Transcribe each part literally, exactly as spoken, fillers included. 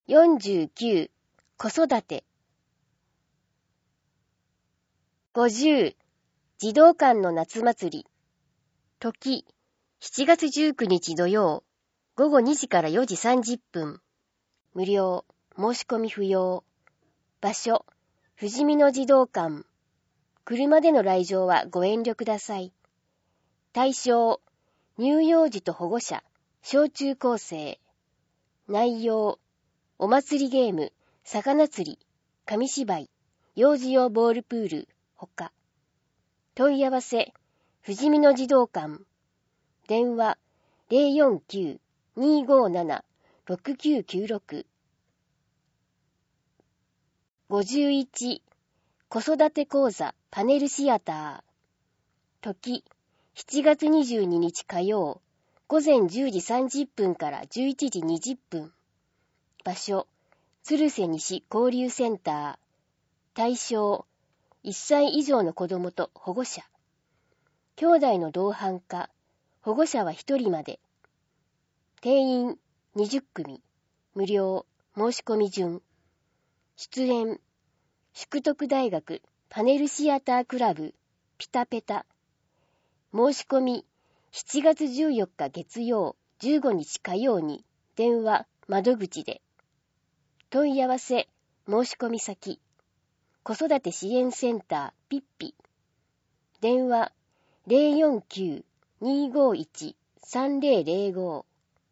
よんじゅうきゅう、子育て。ごじゅう、児童館の夏祭り。時、しちがつじゅうくにち土曜、ごごにじからよじさんじゅっぷん。無料、申し込み不要。場所、ふじみの児童館。車での来場はご遠慮ください。対象、乳幼児と保護者、小中高生。内容、お祭りゲーム、魚釣り、紙芝居、幼児用ボールプール、ほか。問い合わせ、ふじみの児童館。電話、ゼロよんきゅう にーごーなな ろくきゅうきゅうろく。ごじゅういち、子育て講座パネルシアター。時、しちがつにじゅうににち火曜、ごぜんじゅうじさんじゅっぷんからじゅういちじにじゅっぷん。場所、鶴瀬西交流センター。対象、いっさい以上の子どもと保護者。兄弟の同伴か、保護者はひとりまで。定員にじゅっくみ。無料、申し込み順。出演、淑徳大学パネルシアタークラブ、ピタペタ。申し込み、しちがつじゅうよっか月曜、じゅうごにち火曜に、電話、窓口で。問い合わせ、申し込み先。子育て支援センター、ピッピ。電話、ゼロよんきゅう にーごーいち さんぜろゼロご。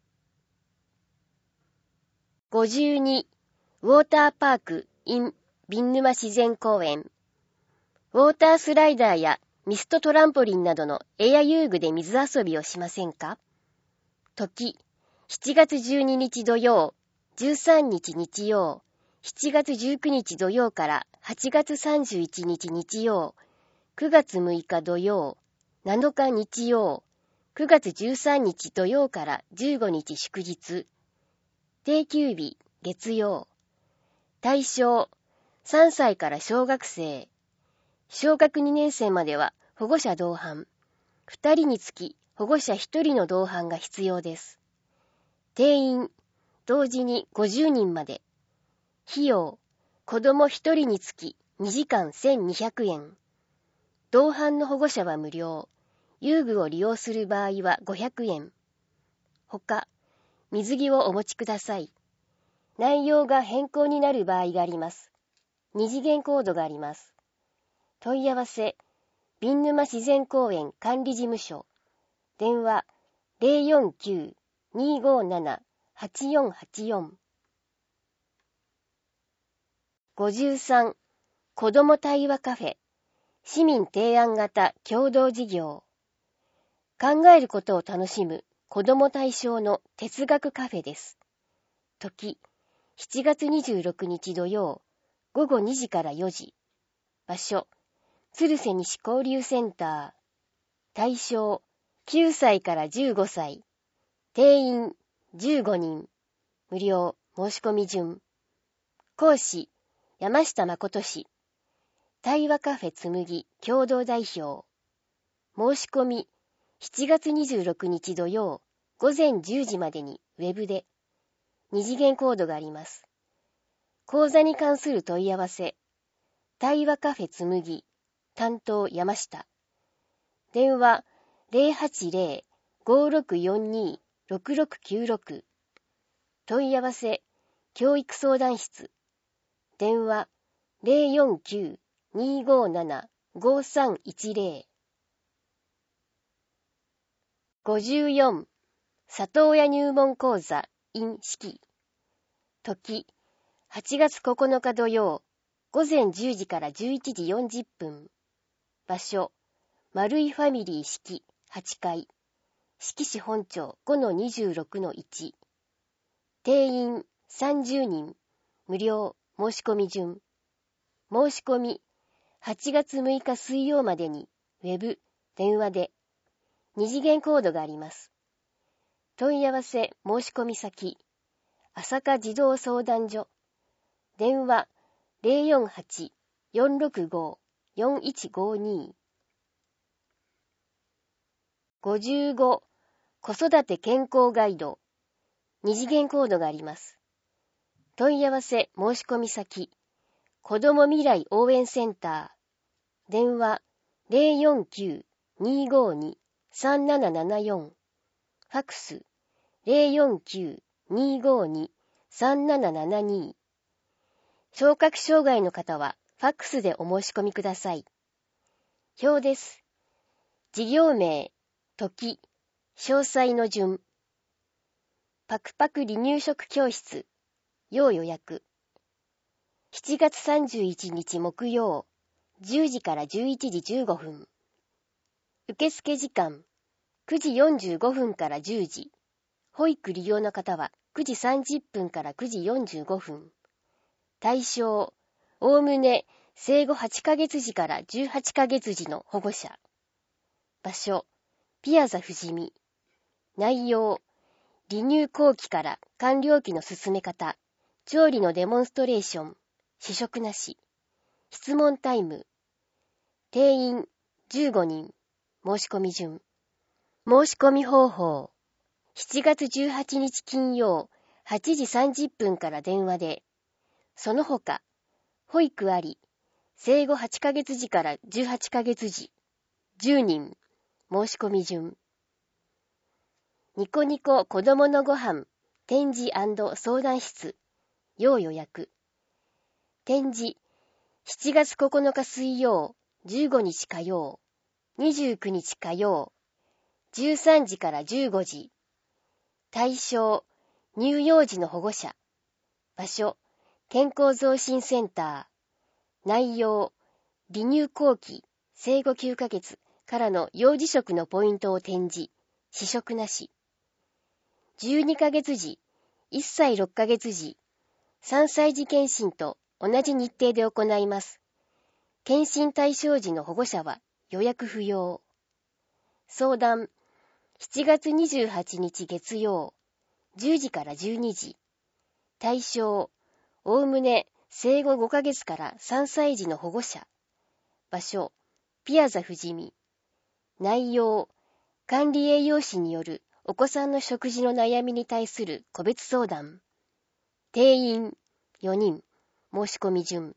ごじゅうに、ウォーターパーク in ビン沼自然公園。ウォータースライダーやミストトランポリンなどのエア遊具で水遊びをしませんか？時、しちがつじゅうににち土曜、じゅうさんにち日曜、しちがつじゅうくにち土曜からはちがつさんじゅういちにち日曜、くがつむいか土曜、なのか日曜、くがつじゅうさんにち土曜からじゅうごにち祝日。定休日、月曜。対象、さんさいから小学生。小学にねんせいまでは保護者同伴。ふたりにつき保護者ひとりの同伴が必要です。定員、同時にごじゅうにんまで。費用、子供ひとりにつきにじかんせんにひゃくえん。同伴の保護者は無料。遊具を利用する場合はごひゃくえん。ほか、水着をお持ちください。内容が変更になる場合があります。二次元コードがあります。問い合わせ、ビン沼自然公園管理事務所。電話、ゼロよんきゅう にーごーなな はちよんはちよん。ごじゅうさん、子ども対話カフェ。市民提案型共同事業。考えることを楽しむ子ども対象の哲学カフェです。時、しちがつにじゅうろくにち土曜、ごごにじからよじ。場所、鶴瀬西交流センター。対象、きゅうさいからじゅうごさい。定員、じゅうごにん。無料、申し込み順。講師、山下誠氏。対話カフェつむぎ共同代表。申し込み、しちがつにじゅうろくにち土曜、ごぜんじゅうじまでにウェブで。二次元コードがあります。講座に関する問い合わせ。対話カフェつむぎ、担当山下。電話 ゼロはちゼロ ごろくよんに ろくろくきゅうろく。問い合わせ、教育相談室。電話ゼロよんきゅう にーごーなな ごさんいちゼロ。ごじゅうよん、里親入門講座 in 式。時、はちがつここのか土曜、ごぜんじゅうじからじゅういちじよんじゅっぷん。場所、丸いファミリー式はちかい。式市本町 ごのにじゅうろくのいち。定員さんじゅうにん。無料、申し込み順。申し込み、はちがつむいか水曜までに、ウェブ、電話で。二次元コードがあります。問い合わせ申し込み先、朝霞児童相談所。電話ゼロよんはち よんろくご よんいちごに。ごじゅうご、子育て健康ガイド。二次元コードがあります。 問い合わせ申し込み先、子ども未来応援センター、電話 ゼロよんきゅう にーごーに さんななななよん、ファクス ゼロよんきゅう にーごーに さんななななに、聴覚障害の方はファックスでお申し込みください。表です。事業名、時、詳細の順。パクパク離乳食教室、要予約。しちがつさんじゅういちにち木曜、じゅうじからじゅういちじじゅうごふん。受付時間、くじよんじゅうごふんからじゅうじ。保育利用の方はくじさんじゅっぷんからくじよんじゅうごふん。対象、おおむね生後はちかげつじからじゅうはちかげつじの保護者。場所、ピアザ富士見。内容、離乳後期から完了期の進め方、調理のデモンストレーション、試食なし。質問タイム。定員じゅうごにん。申し込み順。申し込み方法。しちがつじゅうはちにち金曜、はちじさんじゅっぷんから電話で。その他、保育あり、生後はちかげつじからじゅうはちかげつじ、じゅうにん。申し込み順。ニコニコ子供のご飯展示&相談室、要予約。展示、しちがつここのか水曜、じゅうごにち火曜、にじゅうくにち火曜、じゅうさんじからじゅうごじ。対象、乳幼児の保護者。場所、健康増進センター。内容、離乳後期、生後きゅうかげつからの幼児食のポイントを展示、試食なし。じゅうにかげつじ、いっさいろっかげつじ、さんさい児検診と同じ日程で行います。検診対象時の保護者は予約不要。相談、しちがつにじゅうはちにち月曜、じゅうじからじゅうにじ。対象、おおむね生後ごかげつからさんさい児の保護者。場所、ピアザ富士見。内容、管理栄養士によるお子さんの食事の悩みに対する個別相談。定員よにん。申し込み順。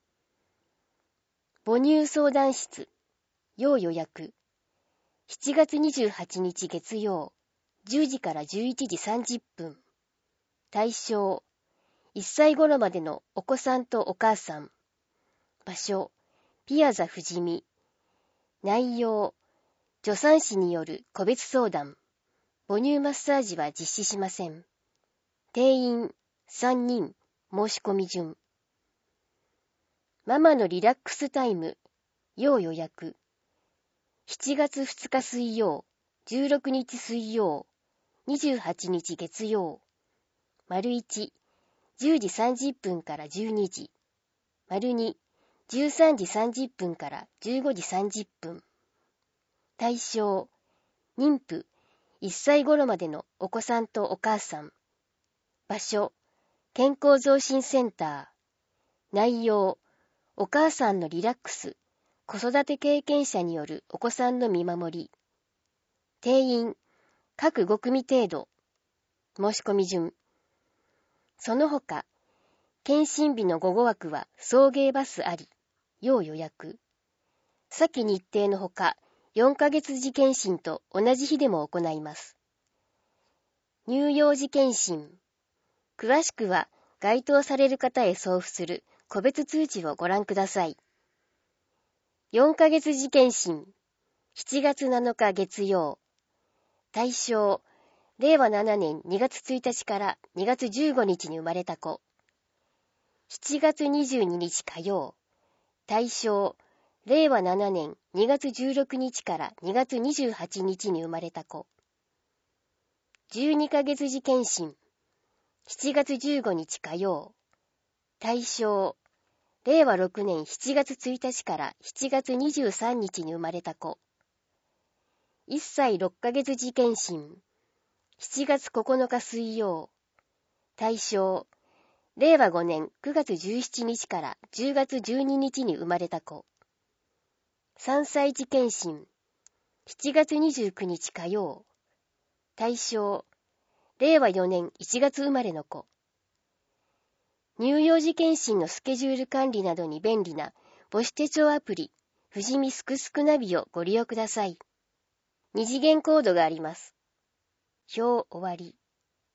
母乳相談室、要予約。しちがつにじゅうはちにち月曜、じゅうじからじゅういちじさんじゅっぷん。対象、いっさい頃までのお子さんとお母さん。場所、ピアザ富士見。内容、助産師による個別相談。母乳マッサージは実施しません。定員さんにん。申し込み順。ママのリラックスタイム、要予約。しちがつふつか水曜、じゅうろくにち水曜、にじゅうはちにち月曜。丸いち、じゅうじさんじゅっぷんからじゅうにじ。丸に、じゅうさんじさんじゅっぷんからじゅうごじさんじゅっぷん。対象、妊婦、いっさい頃までのお子さんとお母さん。場所、健康増進センター。内容、お母さんのリラックス、子育て経験者によるお子さんの見守り。定員、各ご組程度。申し込み順。その他、検診日の午後枠は送迎バスあり、要予約。先日程のほか、よんかげつ児検診と同じ日でも行います。乳幼児検診。詳しくは該当される方へ送付する個別通知をご覧ください。よんかげつ児検診。しちがつなのか月曜。対象、れいわななねんにがつついたちからにがつじゅうごにちに生まれた子。しちがつにじゅうににち火曜。対象、れいわななねんにがつじゅうろくにちからにがつにじゅうはちにちに生まれた子。じゅうにかげつ児検診。しちがつじゅうごにち火曜。対象、れいわろくねんしちがつついたちからしちがつにじゅうさんにちに生まれた子。いっさいろっかげつ児検診。しちがつここのか水曜。対象、れいわごねんくがつじゅうしちにちからじゅうがつじゅうににちに生まれた子。さんさい児検診。しちがつにじゅうくにち火曜。対象、れいわよねんいちがつ生まれの子。 乳幼児検診のスケジュール管理などに便利な母子手帳アプリ、富士見すくすくナビをご利用ください。二次元コードがあります。表終わり。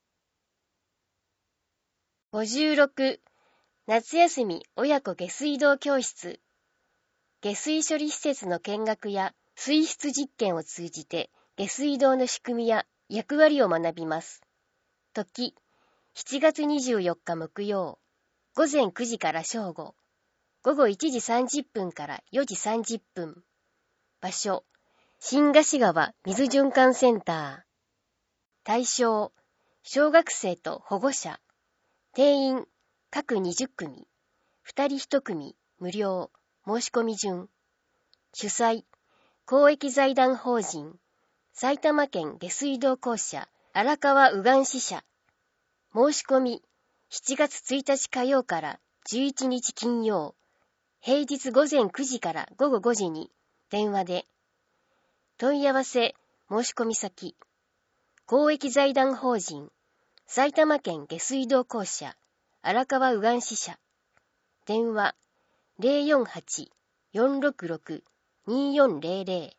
ごじゅうろく、夏休み親子下水道教室。下水処理施設の見学や水質実験を通じて下水道の仕組みや役割を学びます。時、しちがつにじゅうよっか木曜、ごぜんくじから正午、ごごいちじさんじゅっぷんからよじさんじゅっぷん。場所、新河岸川水循環センター。対象、小学生と保護者。定員、各にじゅっくみ。ふたりいち組、無料。申し込み順。主催、公益財団法人、埼玉県下水道公社、荒川右岸支社。申し込み、しちがつついたち火曜からじゅういちにち金曜。平日ごぜんくじからごごごじに電話で。問い合わせ、申し込み先。公益財団法人、埼玉県下水道公社、荒川右岸支社。電話、ゼロよんはち よんろくろく によんゼロゼロ。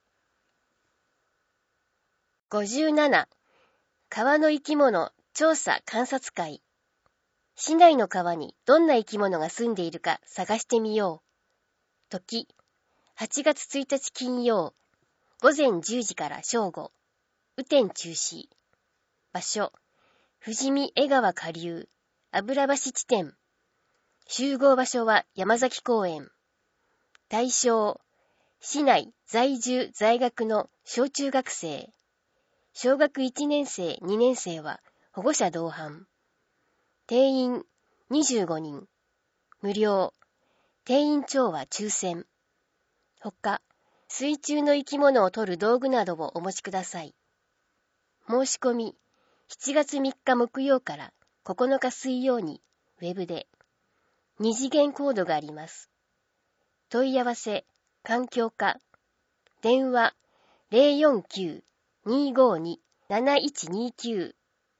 ごじゅうなな、川の生き物調査観察会。市内の川にどんな生き物が住んでいるか探してみよう。時、はちがつついたち金曜、ごぜんじゅうじから正午。雨天中止。場所、富士見江川下流、油橋地点。集合場所は山崎公園。対象、市内在住在学の小中学生。小学いちねんせいにねんせいは保護者同伴。定員にじゅうごにん。無料。定員長は抽選。ほか、水中の生き物を取る道具などをお持ちください。申し込み、しちがつみっか木曜からここのか水曜にウェブで。二次元コードがあります。問い合わせ、環境課。電話、ゼロよんきゅう にごに なないちにきゅう。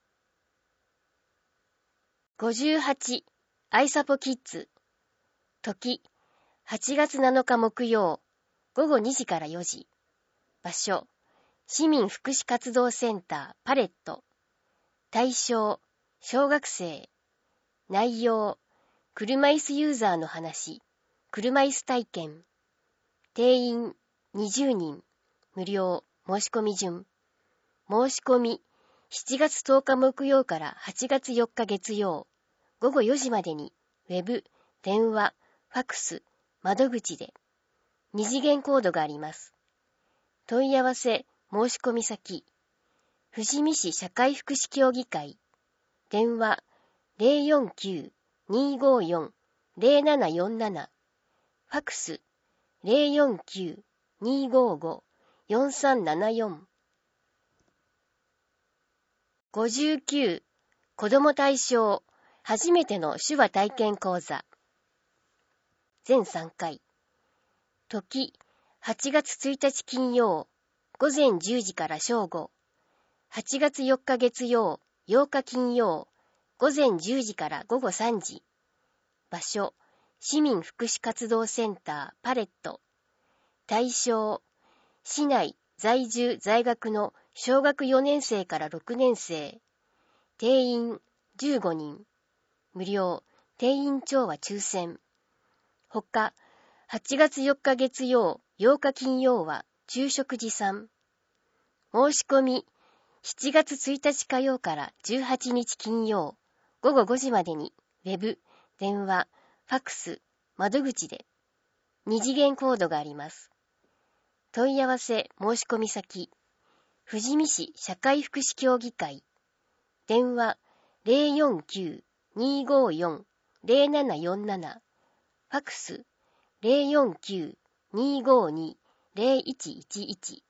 ごじゅうはち、アイサポキッズ。時、はちがつなのか木曜、ごごにじからよじ。場所、市民福祉活動センターパレット。対象、小学生。内容、車椅子ユーザーの話、車椅子体験。定員にじゅうにん、無料、申し込み順。申し込み、しちがつとおか木曜からはちがつよっか月曜、ごごよじまでに、ウェブ、電話、ファクス、窓口で。二次元コードがあります。問い合わせ、申し込み先。富士見市社会福祉協議会。電話、ゼロよんきゅう にごよん ゼロななよんなな。ファクス、ゼロよんきゅう にごご よんさんななよん。ごじゅうきゅう、子ども対象、初めての手話体験講座。全さんかい。時、はちがつついたち金曜、ごぜんじゅうじから正午。はちがつよっか月曜、ようか金曜、ごぜんじゅうじからごごさんじ。場所、市民福祉活動センターパレット。対象、市内在住在学の小学よねんせいからろくねんせい。定員じゅうごにん。無料、定員長は抽選。ほか、はちがつよっか月曜、ようか金曜は昼食持参。申し込み、しちがつついたち火曜からじゅうはちにち金曜、ごごごじまでに、ウェブ、電話、ファクス、窓口で。二次元コードがあります。問い合わせ、申し込み先。富士見市社会福祉協議会。電話、ゼロよんきゅう にごよん ゼロななよんなな。ファクス、ゼロよんきゅう にごに ゼロいちいちいち。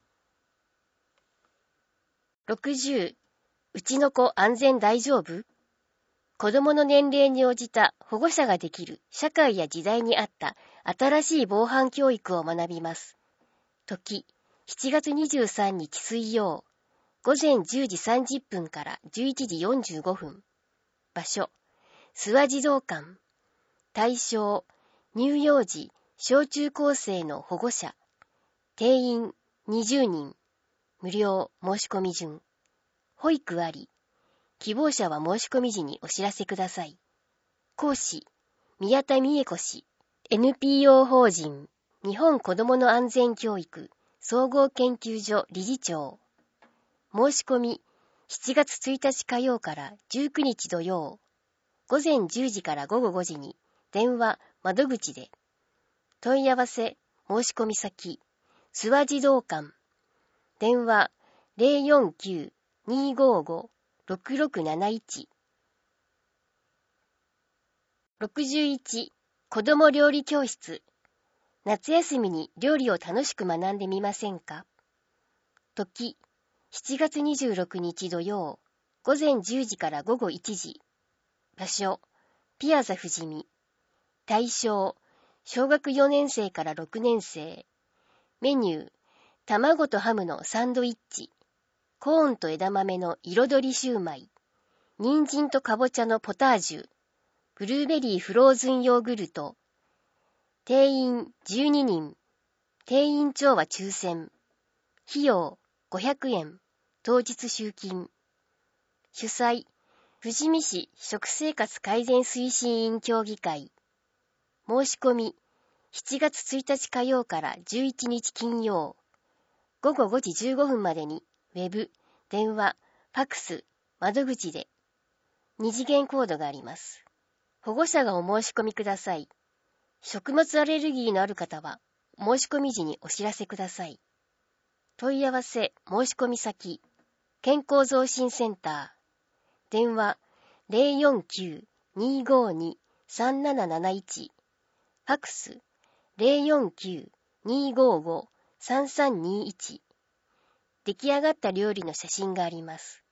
ろくじゅう、うちの子安全大丈夫？子供の年齢に応じた保護者ができる社会や時代に合った新しい防犯教育を学びます。時、しちがつにじゅうさんにち水曜、ごぜんじゅうじさんじゅっぷんからじゅういちじよんじゅうごふん。場所、 諏訪児童館。対象、乳幼児、小中高生の保護者。定員にじゅうにん。無料申し込み順。保育あり。希望者は申し込み時にお知らせください。講師、宮田美恵子氏。エヌピーオー 法人、日本子どもの安全教育総合研究所理事長。申し込み、しちがつついたち火曜からじゅうくにち土曜。午前じゅうじから午後ごじに電話、窓口で。問い合わせ、申し込み先、諏訪児童館。電話 ゼロよんきゅう にーごーご ろくろくなないち。ろくじゅういち、子ども料理教室。夏休みに料理を楽しく学んでみませんか？時、しちがつにじゅうろくにち土曜、午前じゅうじから午後いちじ。場所、ピアザ富士見。対象、小学よねんせいからろくねんせい。メニュー、卵とハムのサンドイッチ。コーンと枝豆の彩りシューマイ。人参とかぼちゃのポタージュ。ブルーベリーフローズンヨーグルト。定員じゅうににん。定員長は抽選。費用ごひゃくえん。当日集金。主催、富士見市食生活改善推進委員協議会。申し込み、しちがつついたち火曜からじゅういちにち金曜。ごごごじじゅうごふんまでに、ウェブ、電話、ファクス、窓口で。二次元コードがあります。保護者がお申し込みください。食物アレルギーのある方は、申し込み時にお知らせください。問い合わせ、申し込み先、健康増進センター。電話 ゼロよんきゅう にーごーに さんなななないち。ファクス ゼロよんきゅう にーごーご さんさんにいち。出来上がった料理の写真があります。